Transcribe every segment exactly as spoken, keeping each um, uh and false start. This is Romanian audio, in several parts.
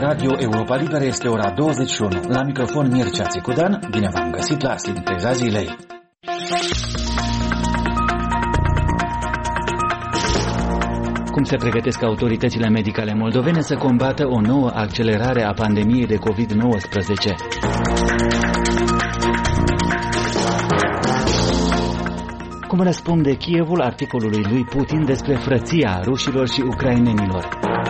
Radio Europa Liberă este ora douăzeci și unu. La microfon Mircea Țicudan, bine v-am găsit la Sinteza Zilei. Cum se pregătesc autoritățile medicale moldovene să combată o nouă accelerare a pandemiei de covid nouăsprezece? Cum răspunde Kievul articolului lui Putin despre frăția rușilor și ucrainenilor?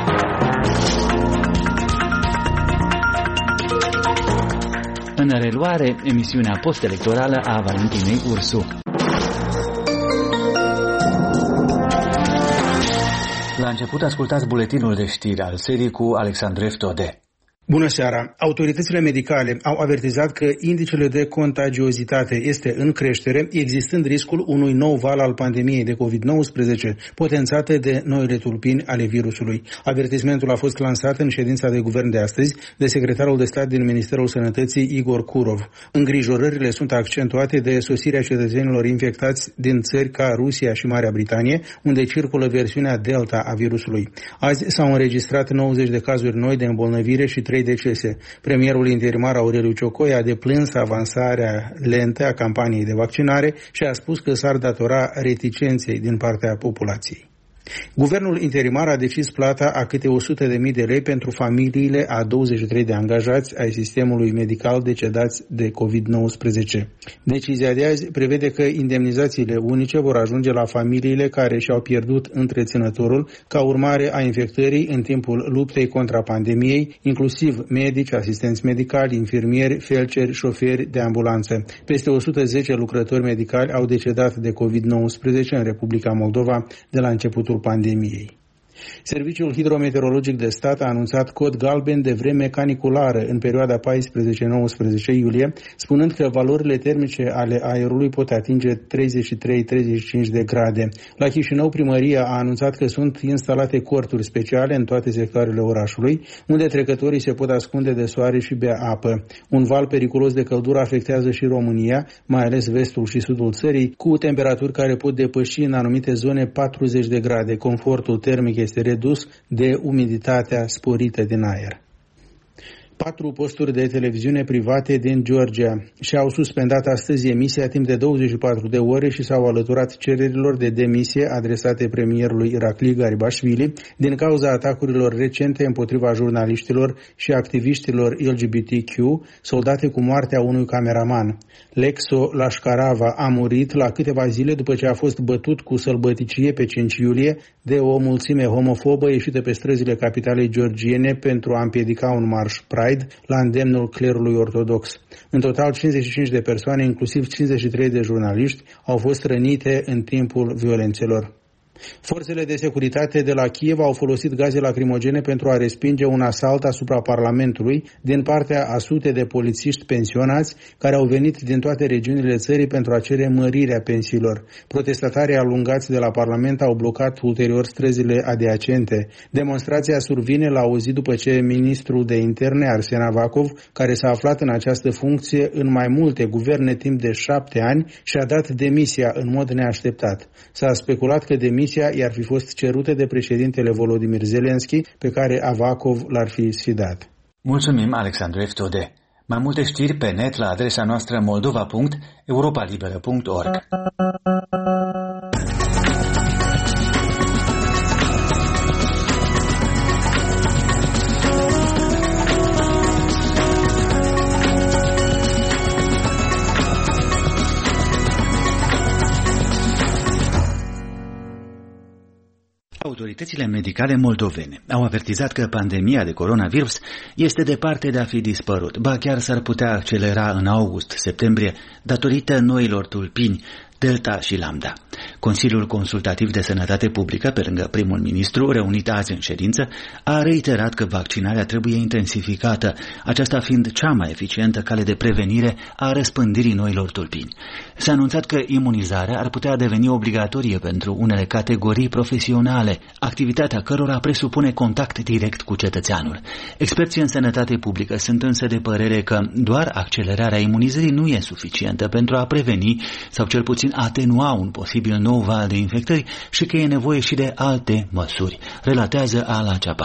În reluare, emisiunea post-electorală a Valentinei Ursu. La început ascultați buletinul de știri al serii cu Alexandru Eftode. Bună seara! Autoritățile medicale au avertizat că indicele de contagiozitate este în creștere, existând riscul unui nou val al pandemiei de covid nouăsprezece, potențate de noile tulpini ale virusului. Avertismentul a fost lansat în ședința de guvern de astăzi de secretarul de stat din Ministerul Sănătății, Igor Kurov. Îngrijorările sunt accentuate de sosirea cetățenilor infectați din țări ca Rusia și Marea Britanie, unde circulă versiunea Delta a virusului. Azi s-au înregistrat nouăzeci de cazuri noi de îmbolnăvire și trei decese. Premierul interimar Aureliu Ciocoi a deplâns avansarea lentă a campaniei de vaccinare și a spus că s-ar datora reticenței din partea populației. Guvernul interimar a decis plata a câte o sută de mii de lei pentru familiile a douăzeci și trei de angajați ai sistemului medical decedați de covid nouăsprezece. Decizia de azi prevede că indemnizațiile unice vor ajunge la familiile care și-au pierdut întreținătorul ca urmare a infectării în timpul luptei contra pandemiei, inclusiv medici, asistenți medicali, infirmieri, felceri, șoferi de ambulanță. Peste o sută zece lucrători medicali au decedat de covid nouăsprezece în Republica Moldova de la începutul pandemiei. Serviciul Hidrometeorologic de Stat a anunțat cod galben de vreme caniculară în perioada paisprezece nouăsprezece iulie, spunând că valorile termice ale aerului pot atinge treizeci și trei treizeci și cinci de grade. La Chișinău, primăria a anunțat că sunt instalate corturi speciale în toate sectoarele orașului, unde trecătorii se pot ascunde de soare și bea apă. Un val periculos de căldură afectează și România, mai ales vestul și sudul țării, cu temperaturi care pot depăși în anumite zone patruzeci de grade. Confortul termic este redus de umiditatea sporită din aer. Patru posturi de televiziune private din Georgia și-au suspendat astăzi emisia timp de douăzeci și patru de ore și s-au alăturat cererilor de demisie adresate premierului Irakli Garibashvili din cauza atacurilor recente împotriva jurnaliștilor și activiștilor L G B T Q, soldate cu moartea unui cameraman. Lexo Lashkarava a murit la câteva zile după ce a fost bătut cu sălbăticie pe cinci iulie de o mulțime homofobă ieșită pe străzile capitalei georgiene pentru a împiedica un marș Pride la îndemnul clerului ortodox. În total, cincizeci și cinci de persoane, inclusiv cincizeci și trei de jurnaliști, au fost rănite în timpul violențelor. Forțele de securitate de la Kiev au folosit gaze lacrimogene pentru a respinge un asalt asupra Parlamentului din partea a sute de polițiști pensionați care au venit din toate regiunile țării pentru a cere mărirea pensiilor. Protestatarii alungați de la Parlament au blocat ulterior străzile adiacente. Demonstrația survine la o zi după ce ministrul de interne, Arsen Avakov, care s-a aflat în această funcție în mai multe guverne timp de șapte ani, și-a dat demisia în mod neașteptat. S-a speculat că demisia i-ar fi fost cerută de președintele Volodymyr Zelensky, pe care Avakov l-ar fi sfidat. Mulțumim, Alexandru Eftode. Mai multe știri pe net la adresa noastră moldova punct europa liberă punct org. Autoritățile medicale moldovene au avertizat că pandemia de coronavirus este departe de a fi dispărut, ba chiar s-ar putea accelera în august-septembrie datorită noilor tulpini Delta și Lambda. Consiliul Consultativ de Sănătate Publică, pe lângă primul ministru, reunit azi în ședință, a reiterat că vaccinarea trebuie intensificată, aceasta fiind cea mai eficientă cale de prevenire a răspândirii noilor tulpini. S-a anunțat că imunizarea ar putea deveni obligatorie pentru unele categorii profesionale, activitatea cărora presupune contact direct cu cetățeanul. Experții în sănătate publică sunt însă de părere că doar accelerarea imunizării nu e suficientă pentru a preveni sau cel puțin atenua un posibil nou val de infectări și că e nevoie și de alte măsuri, relatează Ala Ceapai.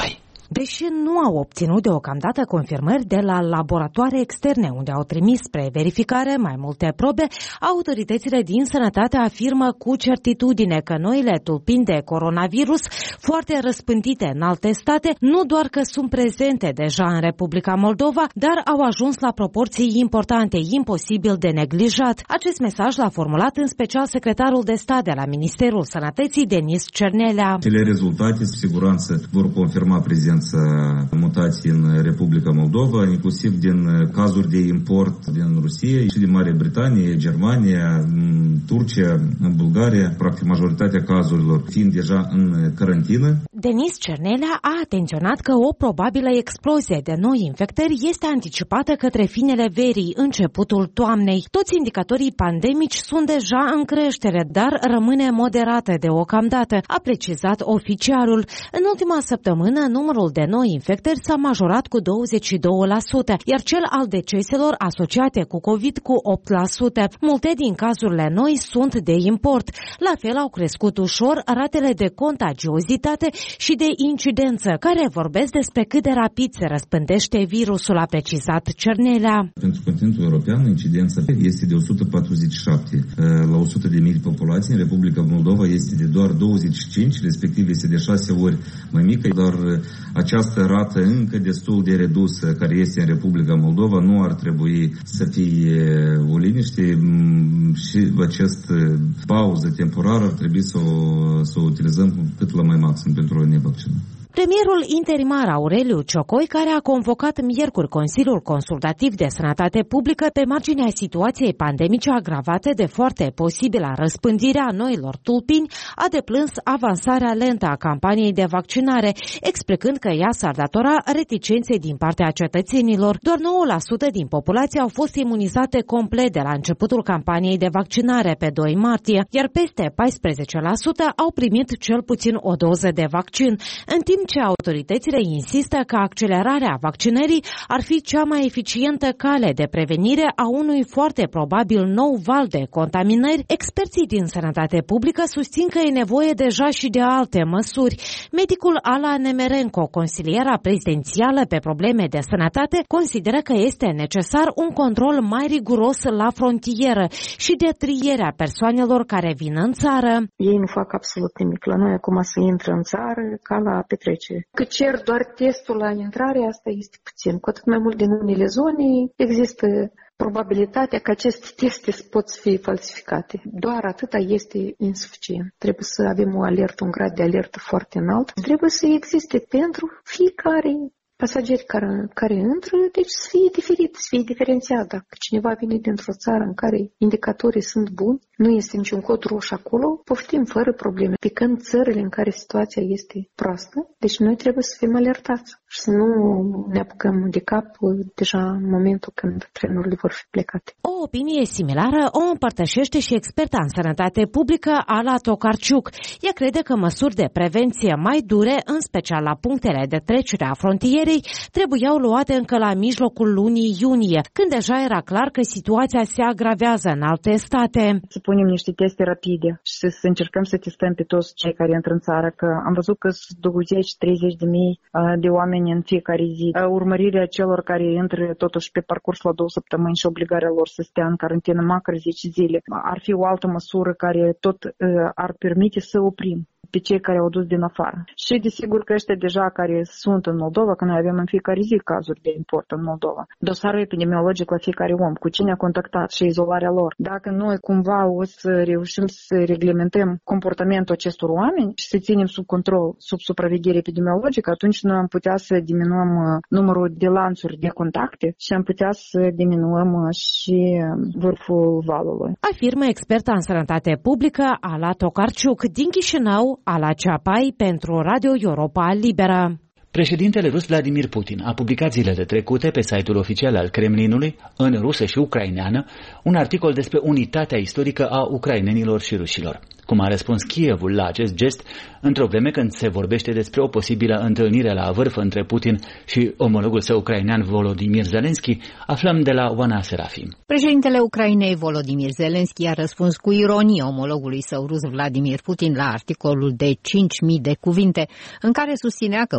Deși nu au obținut deocamdată confirmări de la laboratoare externe unde au trimis spre verificare mai multe probe, autoritățile din sănătate afirmă cu certitudine că noile tulpini de coronavirus, foarte răspândite în alte state, nu doar că sunt prezente deja în Republica Moldova, dar au ajuns la proporții importante, imposibil de neglijat. Acest mesaj l-a formulat în special secretarul de stat de la Ministerul Sănătății, Denis Cernelea. Cele rezultate, cu siguranță, vor confirma prezența mutației în Republica Moldova, inclusiv din cazuri de import din Rusia și din Marea Britanie, Germania, Turcia, în Bulgaria, practic majoritatea cazurilor fiind deja în carantină. Denis Cernelea a atenționat că o probabilă explozie de noi infectări este anticipată către finele verii, începutul toamnei. Toți indicatorii pandemici sunt deja în creștere, dar rămâne moderată deocamdată, a precizat oficialul. În ultima săptămână, numărul de noi infectări s-a majorat cu douăzeci și doi la sută, iar cel al deceselor asociate cu COVID cu opt la sută. Multe din cazurile noi sunt de import. La fel au crescut ușor ratele de contagiozitate și de incidență, care vorbesc despre cât de rapid se răspândește virusul, a precizat Cernelea. Pentru continentul european, incidența este de o sută patruzeci și șapte la o sută de mii de populație. În Republica Moldova este de doar douăzeci și cinci, respectiv este de șase ori mai mică, dar această rată încă destul de redusă care este în Republica Moldova nu ar trebui să fie o liniște și această pauză temporară ar trebui să o, să o utilizăm cât la mai maxim pentru a ne vaccina. Premierul interimar Aureliu Ciocoi, care a convocat miercuri Consiliul Consultativ de Sănătate Publică pe marginea situației pandemice agravate de foarte posibilă răspândire a noilor tulpini, a deplâns avansarea lentă a campaniei de vaccinare, explicând că ea s-ar datora reticenței din partea cetățenilor. Doar nouă la sută din populație au fost imunizate complet de la începutul campaniei de vaccinare pe doi martie, iar peste paisprezece la sută au primit cel puțin o doză de vaccin, în timp ce autoritățile insistă că accelerarea vaccinării ar fi cea mai eficientă cale de prevenire a unui foarte probabil nou val de contaminări, experții din sănătate publică susțin că e nevoie deja și de alte măsuri. Medicul Ala Nemerenko, consiliera prezidențială pe probleme de sănătate, consideră că este necesar un control mai riguros la frontieră și de trierea persoanelor care vin în țară. Ei nu fac absolut nimic. La noi acum să intră în țară ca la petrecere. Că cer doar testul la intrare, asta este puțin. Cu atât mai mult din unele zone există probabilitatea că aceste teste pot fi falsificate. Doar atâta este insuficient. Trebuie să avem o alertă, un grad de alertă foarte înalt. Trebuie să existe pentru fiecare pasageri care, care intră, deci să fie diferit, să fie diferențiat. Dacă cineva vine dintr-o țară în care indicatorii sunt buni, nu este niciun cod roșu acolo, poftim fără probleme. Pe când țările în care situația este proastă, deci noi trebuie să fim alertați și să nu ne apucăm de cap deja în momentul când trenurile vor fi plecate. O opinie similară o împărtășește și experta în sănătate publică Ala Tokarciuc. Ea crede că măsuri de prevenție mai dure, în special la punctele de trecere a frontierei, trebuiau luate încă la mijlocul lunii iunie, când deja era clar că situația se agravează în alte state. Să punem niște teste rapide și să, să încercăm să testăm pe toți cei care intră în țară, că am văzut că sunt douăzeci treizeci de mii de oameni în fiecare zi. Urmărirea celor care intră totuși pe parcurs la două săptămâni și obligarea lor să stea în carantină măcar zece zile ar fi o altă măsură care tot ar permite să oprim pe cei care au dus din afară. Și desigur că ăștia deja care sunt în Moldova, că noi avem în fiecare zi cazuri de import în Moldova, dosarul epidemiologic la fiecare om, cu cine a contactat și izolarea lor. Dacă noi cumva o să reușim să reglementăm comportamentul acestor oameni și să ținem sub control, sub supraveghere epidemiologică, atunci noi am putea să diminuăm numărul de lanțuri de contacte și am putea să diminuăm și vârful valului. Afirmă experta în sănătate publică Ala Tokarciuc din Chișinău, Ala Ceapai pentru Radio Europa Liberă. Președintele rus Vladimir Putin a publicat zilele trecute pe site-ul oficial al Kremlinului, în rusă și ucraineană, un articol despre unitatea istorică a ucrainenilor și rușilor. Cum a răspuns Kievul la acest gest, într-o vreme când se vorbește despre o posibilă întâlnire la vârf între Putin și omologul său ucrainean Volodymyr Zelensky, aflăm de la Oana Serafim. Președintele Ucrainei Volodymyr Zelensky a răspuns cu ironie omologului său rus Vladimir Putin la articolul de cinci mii de cuvinte, în care susținea că ucrainienii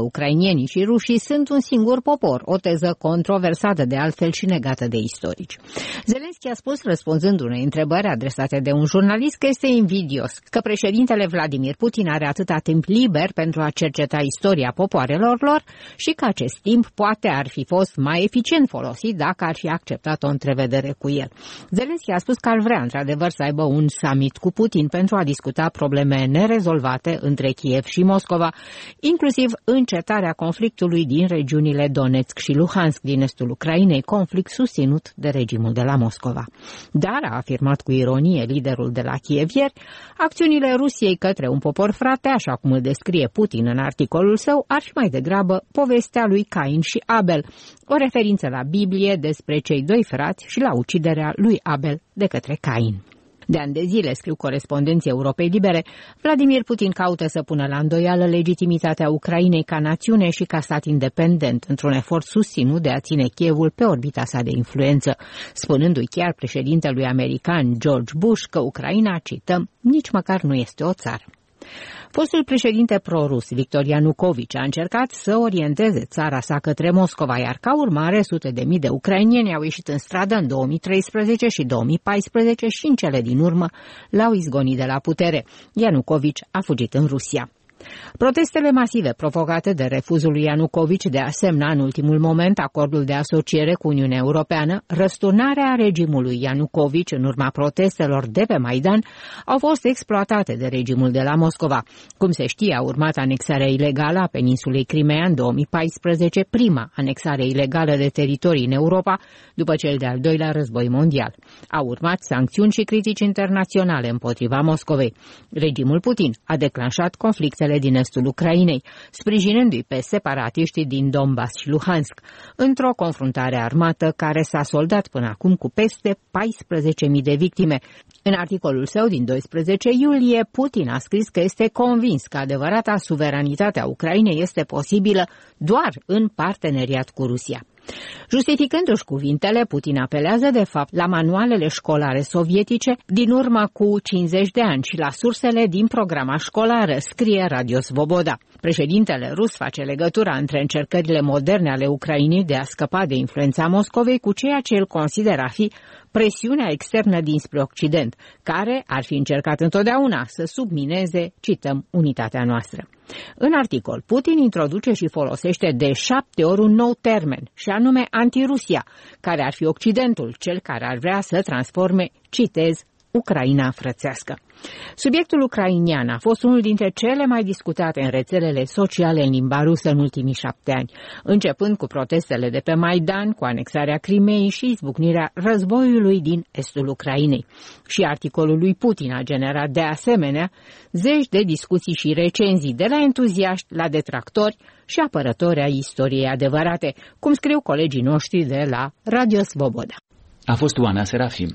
ucrainienii și rușii sunt un singur popor, o teză controversată de altfel și negată de istorici. Zelenski a spus, răspunzând unei întrebări adresate de un jurnalist, că este invidios că președintele Vladimir Putin are atâta timp liber pentru a cerceta istoria popoarelor lor și că acest timp poate ar fi fost mai eficient folosit dacă ar fi acceptat o întrevedere cu el. Zelenski a spus că ar vrea într-adevăr să aibă un summit cu Putin pentru a discuta probleme nerezolvate între Kiev și Moscova, inclusiv încetarea conflictului din regiunile Donetsk și Luhansk din estul Ucrainei, conflict susținut de regimul de la Moscova. Dar, a afirmat cu ironie liderul de la Kiev ieri, acțiunile Rusiei către un popor frate, așa cum îl descrie Putin în articolul său, ar fi mai degrabă povestea lui Cain și Abel, o referință la Biblie despre cei doi frați și la uciderea lui Abel de către Cain. De ani de zile, scriu corespondenții Europei Libere, Vladimir Putin caută să pună la îndoială legitimitatea Ucrainei ca națiune și ca stat independent, într-un efort susținut de a ține Kievul pe orbita sa de influență, spunându-i chiar președintelui american George Bush că Ucraina, cităm, nici măcar nu este o țară. Fostul președinte pro-rus, Victor Ianucovici, a încercat să orienteze țara sa către Moscova, iar ca urmare, sute de mii de ucraineni au ieșit în stradă în două mii treisprezece și două mii paisprezece și în cele din urmă l-au izgonit de la putere. Ianucovici a fugit în Rusia. Protestele masive provocate de refuzul lui Ianucovici de a semna în ultimul moment acordul de asociere cu Uniunea Europeană, răsturnarea regimului Ianucovici în urma protestelor de pe Maidan, au fost exploatate de regimul de la Moscova. Cum se știe, a urmat anexarea ilegală a peninsulei Crimea în două mii paisprezece, prima anexare ilegală de teritorii în Europa după cel de-al doilea război mondial. Au urmat sancțiuni și critici internaționale împotriva Moscovei. Regimul Putin a declanșat conflictele din estul Ucrainei, sprijinându-i pe separatiștii din Donbass și Luhansk, într-o confruntare armată care s-a soldat până acum cu peste paisprezece mii de victime. În articolul său din doisprezece iulie, Putin a scris că este convins că adevărata suveranitate a Ucrainei este posibilă doar în parteneriat cu Rusia. Justificându-și cuvintele, Putin apelează de fapt la manualele școlare sovietice din urmă cu cincizeci de ani și la sursele din programa școlară, scrie Radio Svoboda. Președintele rus face legătura între încercările moderne ale Ucrainei de a scăpa de influența Moscovei cu ceea ce el consideră a fi presiunea externă dinspre Occident, care ar fi încercat întotdeauna să submineze, cităm, unitatea noastră. În articol, Putin introduce și folosește de șapte ori un nou termen, și anume antirusia, care ar fi Occidentul, cel care ar vrea să transforme, citez, Ucraina frățească. Subiectul ucrainian a fost unul dintre cele mai discutate în rețelele sociale în limba rusă în ultimii șapte ani, începând cu protestele de pe Maidan, cu anexarea Crimeei și izbucnirea războiului din estul Ucrainei. Și articolul lui Putin a generat de asemenea zeci de discuții și recenzii, de la entuziaști la detractori și apărători ai istoriei adevărate, cum scriu colegii noștri de la Radio Svoboda. A fost Oana Serafim.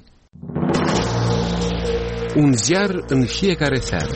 Un ziar în fiecare seară.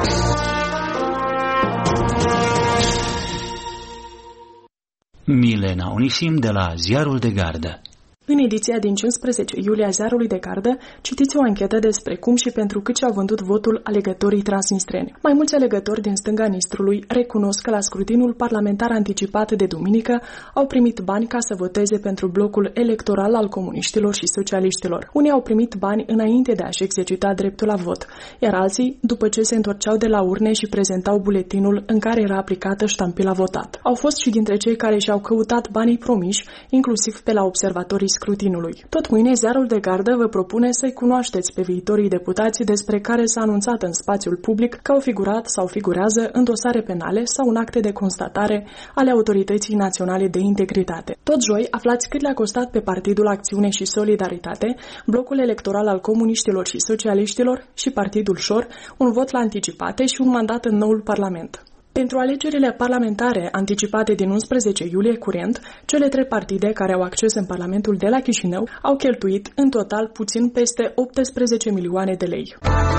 Milena Onisim de la Ziarul de Gardă. În ediția din cincisprezece iulie a Ziarului de Gardă, citiți o anchetă despre cum și pentru cât și-au vândut votul alegătorii transnistreni. Mai mulți alegători din stânga Nistrului recunosc că la scrutinul parlamentar anticipat de duminică au primit bani ca să voteze pentru blocul electoral al comuniștilor și socialiștilor. Unii au primit bani înainte de a-și exercita dreptul la vot, iar alții după ce se întorceau de la urne și prezentau buletinul în care era aplicată ștampila votat. Au fost și dintre cei care și-au căutat banii promiși, inclusiv pe la observatorii scrutinului. Tot mâine, Ziarul de Gardă vă propune să-i cunoașteți pe viitorii deputați despre care s-a anunțat în spațiul public că au figurat sau figurează în dosare penale sau în acte de constatare ale Autorității Naționale de Integritate. Tot joi, aflați cât le-a costat pe Partidul Acțiune și Solidaritate, blocul electoral al comuniștilor și socialiștilor și Partidul Șor, un vot la anticipate și un mandat în noul Parlament. Pentru alegerile parlamentare anticipate din unsprezece iulie curent, cele trei partide care au acces în Parlamentul de la Chișinău au cheltuit în total puțin peste optsprezece milioane de lei.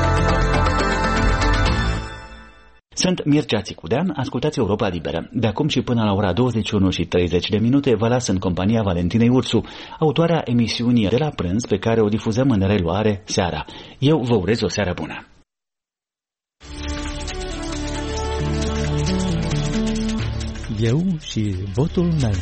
Sunt Mircea Țicudean, ascultați Europa Liberă. De acum și până la ora douăzeci și unu și treizeci de minute vă las în compania Valentinei Ursu, autoarea emisiunii De la Prânz pe care o difuzăm în reluare seara. Eu vă urez o seară bună. eu și votul meu.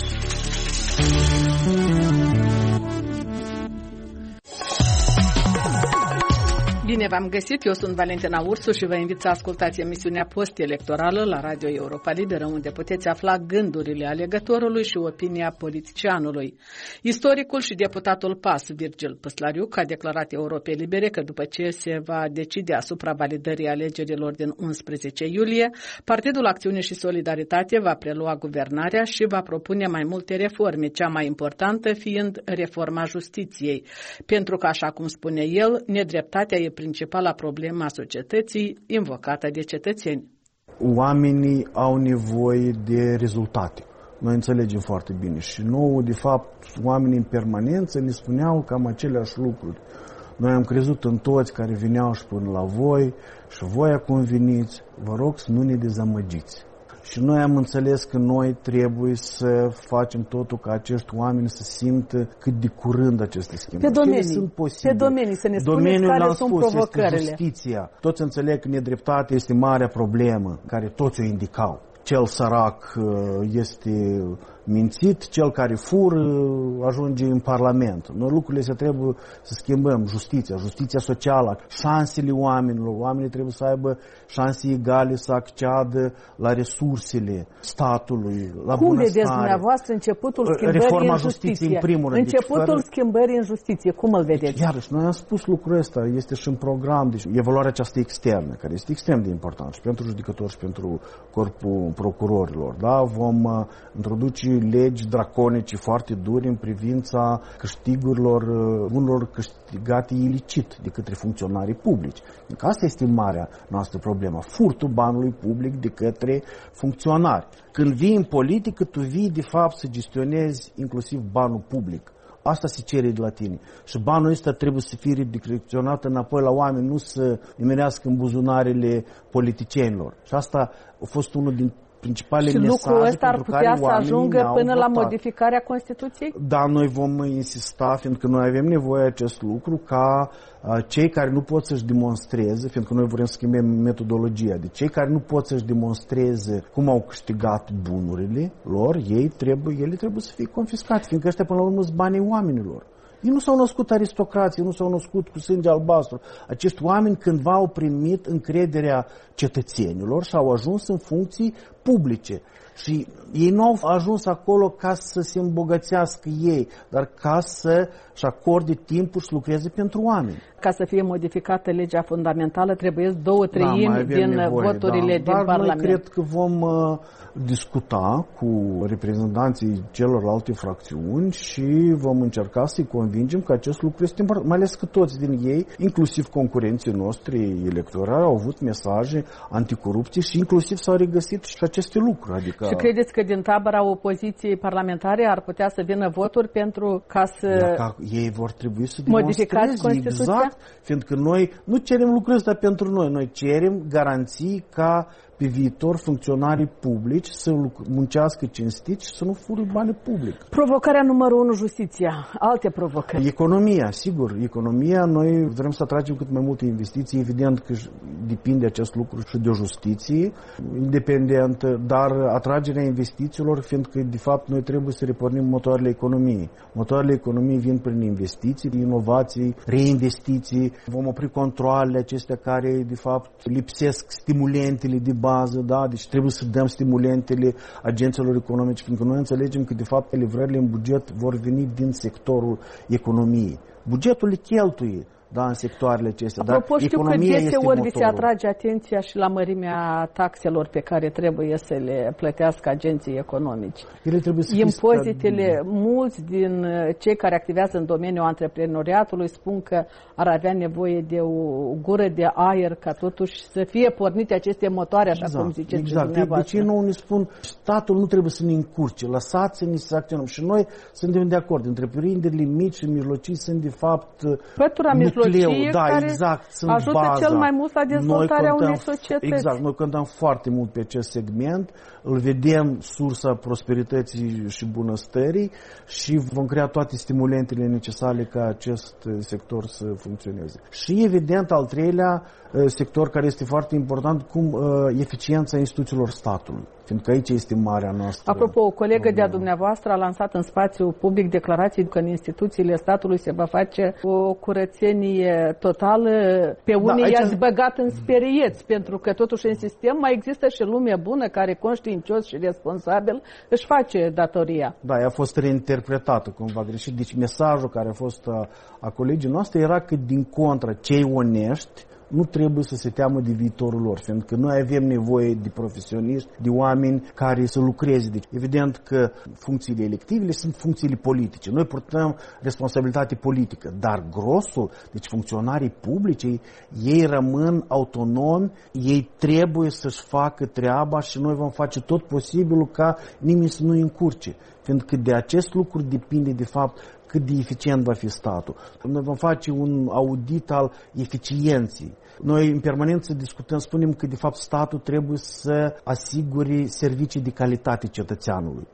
Bine v-am găsit, eu sunt Valentina Ursu și vă invit să ascultați emisiunea post-electorală la Radio Europa Liberă, unde puteți afla gândurile alegătorului și opinia politicianului. Istoricul și deputatul P A S, Virgil Păslariuc, a declarat Europei Libere că după ce se va decide asupra validării alegerilor din unsprezece iulie, Partidul Acțiune și Solidaritate va prelua guvernarea și va propune mai multe reforme, cea mai importantă fiind reforma justiției, pentru că, așa cum spune el, nedreptatea e principala problemă a societății invocată de cetățeni. Oamenii au nevoie de rezultate. Noi înțelegem foarte bine și nouă, de fapt, oamenii în permanență ne spuneau cam aceleași lucruri. Noi am crezut în toți care veneau și până la voi și voi acum veniți, vă rog să nu ne dezamăgiți. Și noi am înțeles că noi trebuie să facem totul ca acești oameni să simtă cât de curând aceste schimbări. Pe domenii, pe domenii să ne spuneți care sunt spus, provocările. Este justiția. Toți înțeleg că nedreptatea este marea problemă, care toți o indicau. Cel sărac este mințit, cel care fură ajunge în Parlament. Noi lucrurile se trebuie să schimbăm. Justiția, justiția socială, șansele oamenilor. Oamenii trebuie să aibă șanse egale să acceadă la resursele statului, la Cum bunăstare. vedeți dumneavoastră începutul schimbării Reforma în justiției, justiție? în primul rând. Începutul deci, fără... schimbării în justiție, cum îl vedeți? Iarăși, noi am spus lucrul ăsta, este și în program, deci evaluarea aceasta externă, care este extrem de importantă și pentru judecători și pentru corpul procurorilor. Da? Vom uh, introduce legi draconice foarte dure în privința câștigurilor, uh, unor câștigate ilicit de către funcționarii publici. Că asta este marea noastră problemă, furtul banului public de către funcționari. Când vii în politică, tu vii de fapt să gestionezi inclusiv banul public. Asta se cere de la tine. Și banul ăsta trebuie să fie redirecționat înapoi la oameni, nu să nimerească în buzunarele politicienilor. Și asta a fost unul din principalele și mesaje lucrul ăsta ar putea să ajungă până la modificarea Constituției? Da, noi vom insista, fiindcă noi avem nevoie acest lucru, ca uh, cei care nu pot să-și demonstreze, fiindcă noi vrem să schimbăm metodologia, de cei care nu pot să-și demonstreze cum au câștigat bunurile lor, ei trebuie, ele trebuie să fie confiscate, fiindcă ăștia până la urmă sunt banii oamenilor. Ei nu s-au născut aristocrații, nu s-au născut cu sânge albastru. Acești oameni cândva au primit încrederea cetățenilor și au ajuns în funcții publice. Și ei nu au ajuns acolo ca să se îmbogățească ei, dar ca să-și acorde timpul și lucreze pentru oameni. Ca să fie modificată legea fundamentală, trebuie două treimi da, din nevoie, voturile da. din dar Parlament. Noi cred că vom uh, discuta cu reprezentanții celorlalte fracțiuni și vom încerca să-i convingem că acest lucru este important. Mai ales că toți din ei, inclusiv concurenții noștri electorali, au avut mesaje anticorupție și inclusiv s-au regăsit și aceste lucruri. Adică... Și credeți că din tabăra opoziției parlamentare ar putea să vină voturi pentru ca să ca ei vor trebui să modificați Constituția? Exact, fiindcă noi nu cerem lucrul ăsta pentru noi, noi cerem garanții ca pe viitor funcționarii publici să muncească cinstit și să nu fure bani public. Provocarea numărul unu, justiția. Alte provocări. Economia, sigur. Economia, noi vrem să atragem cât mai multe investiții. Evident că depinde acest lucru și de o justiție independentă, dar atragerea investițiilor, fiindcă de fapt noi trebuie să repornim motoarele economiei. Motoarele economiei vin prin investiții, inovații, reinvestiții. Vom opri controalele acestea care de fapt lipsesc stimulentele de bază, da? Deci trebuie să dăm stimulentele agenților economici, fiindcă noi înțelegem că de fapt livrările în buget vor veni din sectorul economiei. Bugetul le cheltuie, da, în sectoarele acestea. Apropo, dar știu că deseori vi se atrage atenția și la mărimea taxelor pe care trebuie să le plătească agenții economici. Ele trebuie să Impozitele, mulți din cei care activează în domeniul antreprenoriatului spun că ar avea nevoie de o gură de aer ca totuși să fie pornite aceste motoare, așa exact, cum ziceți exact. dumneavoastră. Deci nu ne spun, statul nu trebuie să ne încurce, lăsați-ne să acționăm. Și noi suntem de acord, întreprinderile mici și mijlocii sunt de fapt pătura mijlociu mijlocie da, care exact, sunt ajută baza. cel mai mult la dezvoltarea contăm, unei societăți. Exact, noi contăm foarte mult pe acest segment, îl vedem sursa prosperității și bunăstării și vom crea toate stimulentele necesare ca acest sector să funcționeze. Și evident, al treilea sector care este foarte important, cum eficiența instituțiilor statului. Fiindcă aici este marea noastră. Apropo, o colegă problemă. de-a dumneavoastră a lansat în spațiu public declarații că în instituțiile statului se va face o curățenie totală. Pe unii da, aici... i-ați băgat în sperieți, pentru că totuși în sistem mai există și lume bună care conștiincios și responsabil își face datoria. Da, ea a fost reinterpretată cumva greșit. Deci mesajul care a fost a, a colegii noastre era că din contră cei onești nu trebuie să se teamă de viitorul lor, fiindcă noi avem nevoie de profesioniști, de oameni care să lucreze. Deci, evident că funcțiile electivele sunt funcțiile politice. Noi purtăm responsabilitate politică, dar grosul, deci funcționarii publici, ei rămân autonomi, ei trebuie să-și facă treaba și noi vom face tot posibilul ca nimeni să nu-i încurce. Fiindcă de acest lucru depinde, de fapt, cât de eficient va fi statul. Noi vom face un audit al eficienței. Noi în permanență discutăm, spunem că de fapt statul trebuie să asigure servicii de calitate cetățeanului.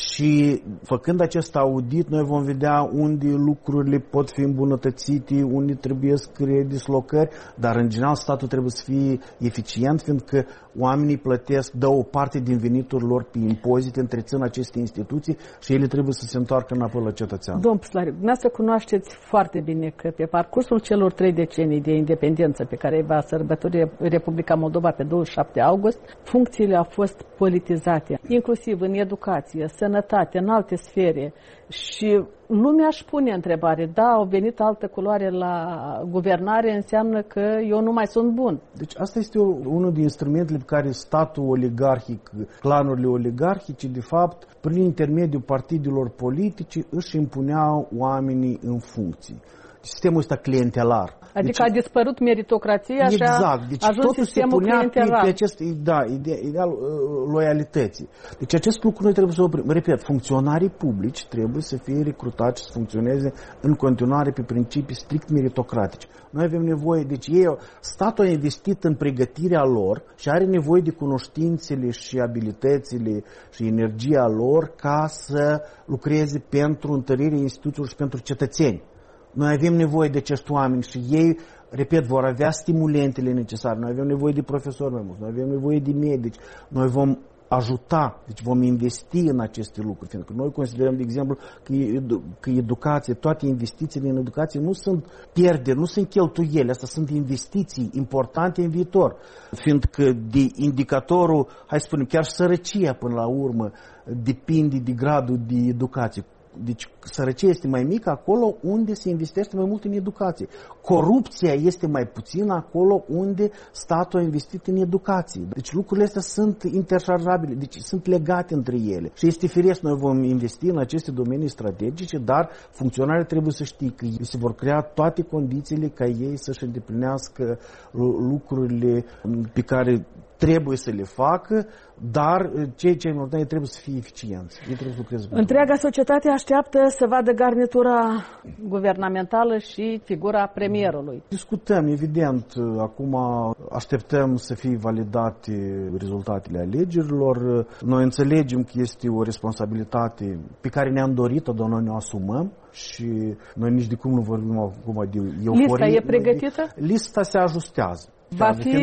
Și făcând acest audit, noi vom vedea unde lucrurile pot fi îmbunătățite, unde trebuie să creeze dislocări, dar în general statul trebuie să fie eficient, fiindcă oamenii plătesc, dă o parte din veniturile lor pe impozite, întrețin aceste instituții și ele trebuie să se întoarcă înapoi la cetățean. Domnul Păslariu, dumneavoastră cunoașteți foarte bine că pe parcursul celor trei decenii de independență pe care va sărbători Republica Moldova pe douăzeci și șapte august, funcțiile au fost politizate, inclusiv în educație, sănătate, în alte sfere. Și lumea își pune întrebare, da, au venit altă culoare la guvernare, înseamnă că eu nu mai sunt bun. Deci asta este unul din instrumentele pe care statul oligarhic, clanurile oligarhice, de fapt, prin intermediul partidelor politice, își impuneau oamenii în funcții. Sistemul ăsta clientelar. Adică deci, a dispărut meritocrația și exact, deci a ajuns sistemul clientelar. Pe acest da, ideal loialității. Deci acest lucru noi trebuie să oprim. Repet, funcționarii publici trebuie să fie recrutați și să funcționeze în continuare pe principii strict meritocratice. Noi avem nevoie, deci ei, statul a investit în pregătirea lor și are nevoie de cunoștințele și abilitățile și energia lor ca să lucreze pentru întărirea instituțiilor și pentru cetățeni. Noi avem nevoie de acești oameni și ei, repet, vor avea stimulentele necesare. Noi avem nevoie de profesori mai mulți, noi avem nevoie de medici. Noi vom ajuta, deci vom investi în aceste lucruri. Fiindcă noi considerăm, de exemplu, că, că educație, toate investițiile în educație nu sunt pierderi, nu sunt cheltuieli, astea sunt investiții importante în viitor. Fiindcă de indicatorul, hai să spunem, chiar sărăcia până la urmă depinde de gradul de educație. Deci sărăcia este mai mică acolo unde se investește mai mult în educație. Corupția este mai puțină acolo unde statul a investit în educație. Deci lucrurile astea sunt interșarjabile, deci sunt legate între ele. Și este firesc, noi vom investi în aceste domenii strategice, dar funcționarii trebuie să știe că se vor crea toate condițiile ca ei să-și îndeplinească lucrurile pe care trebuie să le facă, dar cei ce important trebuie să fie eficienți. Ei trebuie să lucreze. Întreaga societate așteaptă să vadă garnitura guvernamentală și figura premierului. Discutăm, evident, acum așteptăm să fie validate rezultatele alegerilor. Noi înțelegem că este o responsabilitate pe care ne-am dorit-o, dar noi ne asumăm și noi nici de cum nu vorbim acum de euforie. Lista e pregătită? Lista se ajustează. Va fi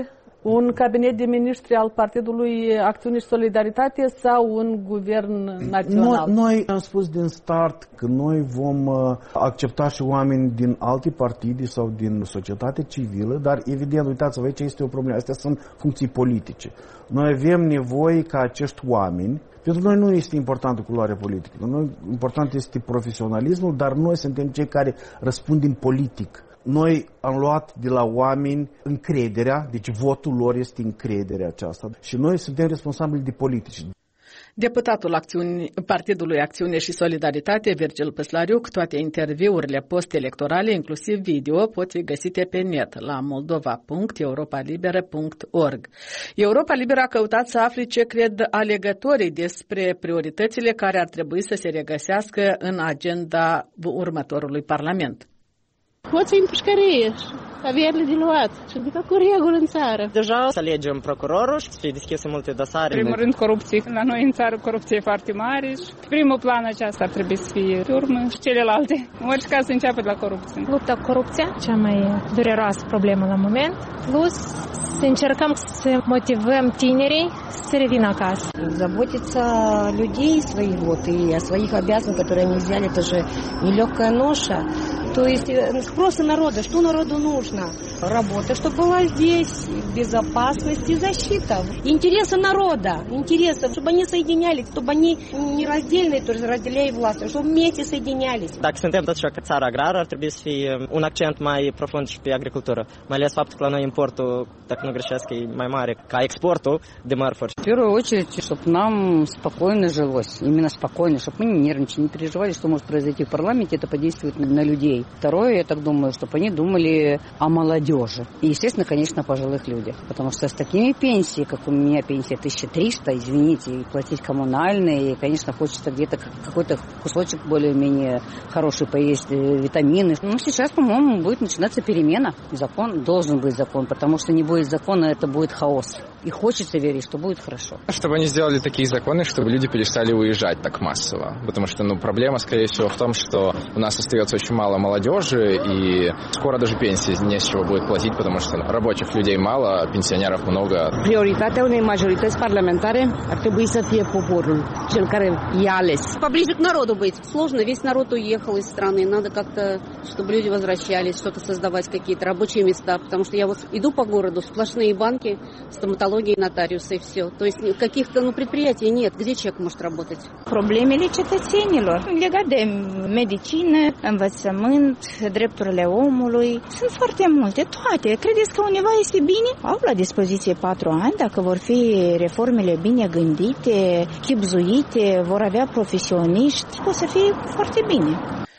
un cabinet de ministri al Partidului Acțiune și Solidaritate sau un guvern național? Noi, noi am spus din start că noi vom accepta și oameni din alte partide sau din societate civilă, dar evident, uitați-vă, aici este o problemă. Astea sunt funcții politice. Noi avem nevoie ca acești oameni, pentru noi nu este importantă culoarea politică, noi important este profesionalismul, dar noi suntem cei care răspundem politic. Noi am luat de la oameni încrederea, deci votul lor este încrederea aceasta și noi suntem responsabili de politici. Deputatul Acțiuni, Partidului Acțiune și Solidaritate, Virgil Păslariuc, toate interviurile post-electorale, inclusiv video, pot fi găsite pe net la moldova punct europa liberă punct org. Europa Liberă a căutat să afle ce cred alegătorii despre prioritățile care ar trebui să se regăsească în agenda următorului Parlament. Hoții în pușcărie, avierile de luat și adică cu regulă în țară. Deja să alegem procurorul și să fie deschise multe dosare. În primul rând corupție. La noi în țară corupție foarte mare și pe primul plan aceasta ar trebui să fie pe urmă și celelalte. În orice caz să înceapă de la corupție. Lupta cu corupția, cea mai dureroasă problemă la moment, plus să încercăm să motivăm tinerii să revină acasă. Заботиться о людей своих вот и о своих обязанностях, которые они взяли, это же нелегкая ноша. То есть спросы народа, что народу нужно? Работа, чтобы была здесь, безопасность и защита. Интересы народа, интересы, чтобы они соединялись, чтобы они не раздельные, то есть разделяя власть, чтобы вместе соединялись. Dacă suntem toți așa că țara agrară, ar trebui să fie un accent mai profund și pe agricultură. Mai ales faptul că la noi importul, dacă nu greșesc, e mai mare ca exportul de mărfuri. В первую очередь, чтобы нам спокойно жилось, именно спокойно, чтобы мы не нервничали, не переживали, что может произойти в парламенте, это подействует на людей. Второе, я так думаю, чтобы они думали о молодежи. И, естественно, конечно, о пожилых людях. Потому что с такими пенсиями, как у меня пенсия тысяча триста, извините, и платить коммунальные, и, конечно, хочется где-то какой-то кусочек более-менее хороший поесть, витамины. Ну, сейчас, по-моему, будет начинаться перемена. Закон, должен быть закон, потому что не будет закона, это будет хаос. И хочется верить, что будет хорошо. Чтобы они сделали такие законы, чтобы люди перестали уезжать так массово. Потому что, ну, проблема, скорее всего, в том, что у нас остается очень мало молодежи, и скоро даже пенсии не с чего будет платить, потому что рабочих людей мало, пенсионеров много. Prioritatea unei majorități parlamentare ar trebui să fie poporul, cel care i-a ales. Поближе к народу быть. Сложно, весь народ уехал из страны. Надо как-то, чтобы люди возвращались, что-то создавать, какие-то рабочие места. Потому что я вот иду по городу, сплошные банки, стоматологии, нотариусы и все. То есть каких-то ну, предприятий нет. Где человек может работать? Problemele cetățenilor legate de medicină, învățământ, drepturile omului. Sunt foarte multe, toate. Credeți că undeva este bine? Au la dispoziție patru ani, dacă vor fi reformele bine gândite, chibzuite, vor avea profesioniști, o să fie foarte bine.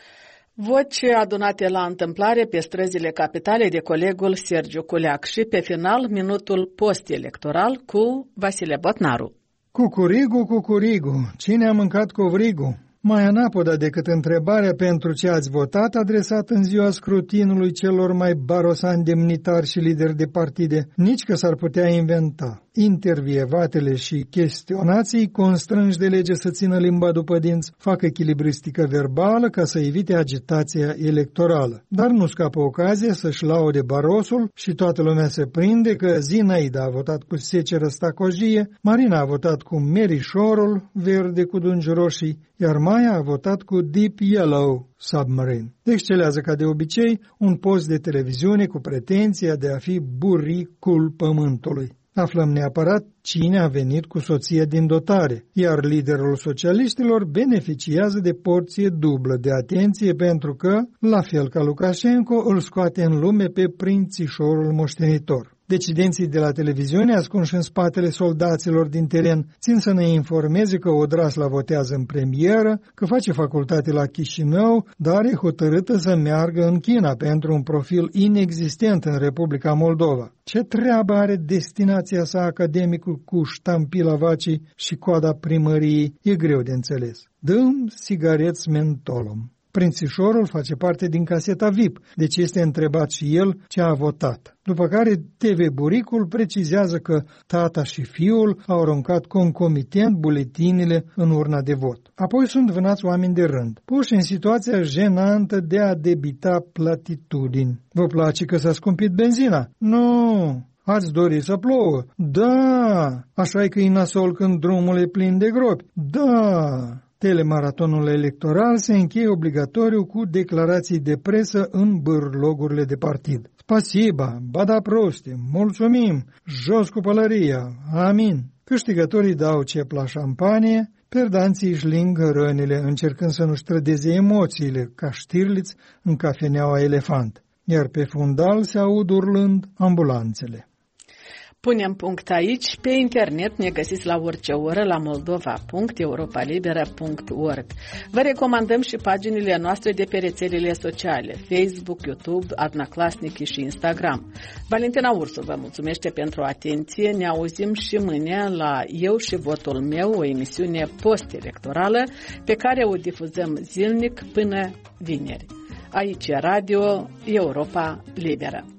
Voci adunate la întâmplare pe străzile capitalei de colegul Sergiu Culeac și pe final minutul post-electoral cu Vasile Botnaru. Cucurigu, cucurigu, cine a mâncat covrigu? Mai anapoda decât întrebarea pentru ce ați votat adresat în ziua scrutinului celor mai barosani demnitari și lideri de partide, nici că s-ar putea inventa. Intervievatele și chestionații constrânși de lege să țină limba după dinți, fac echilibristică verbală ca să evite agitația electorală. Dar nu scapă ocazia să-și laude barosul și toată lumea se prinde că Zinaida a votat cu seceră stacojie, Marina a votat cu merișorul verde cu dungi roșii, iar Maia a votat cu Deep Yellow Submarine. Excelează ca de obicei un post de televiziune cu pretenția de a fi buricul pământului. Aflăm neapărat cine a venit cu soția din dotare, iar liderul socialiștilor beneficiază de porție dublă de atenție pentru că, la fel ca Lukashenko, îl scoate în lume pe prințișorul moștenitor. Decidenții de la televiziune, ascunși în spatele soldaților din teren, țin să ne informeze că Odrasla votează în premieră, că face facultate la Chișinău, dar e hotărâtă să meargă în China pentru un profil inexistent în Republica Moldova. Ce treabă are destinația sa academicul cu ștampila vacii și coada primăriei, e greu de înțeles. Dăm sigareți mentolom. Prințișorul face parte din caseta V I P, deci este întrebat și el ce a votat. După care T V Buricul precizează că tata și fiul au aruncat concomitent buletinile în urna de vot. Apoi sunt vânați oameni de rând, puși în situația jenantă de a debita platitudini. Vă place că s-a scumpit benzina? Nu! Ați dori să plouă? Da! Așa e că e nasol când drumul e plin de gropi? Da! Telemaratonul electoral se încheie obligatoriu cu declarații de presă în bârlogurile de partid. Spasiba, bada proste, mulțumim, jos cu pălăria, amin. Câștigătorii dau cep la șampanie, perdanții își lingă rănile încercând să nu-și trădeze emoțiile ca Stirlitz în cafeneaua Elefant, iar pe fundal se aud urlând ambulanțele. Punem punct aici. Pe internet ne găsiți la orice oră la moldova punct europa libera punct org. Vă recomandăm și paginile noastre de pe rețelele sociale, Facebook, YouTube, Adnaclasnici și Instagram. Valentina Ursu vă mulțumește pentru atenție. Ne auzim și mâine la Eu și Votul Meu, o emisiune post-electorală pe care o difuzăm zilnic până vineri. Aici Radio Europa Liberă.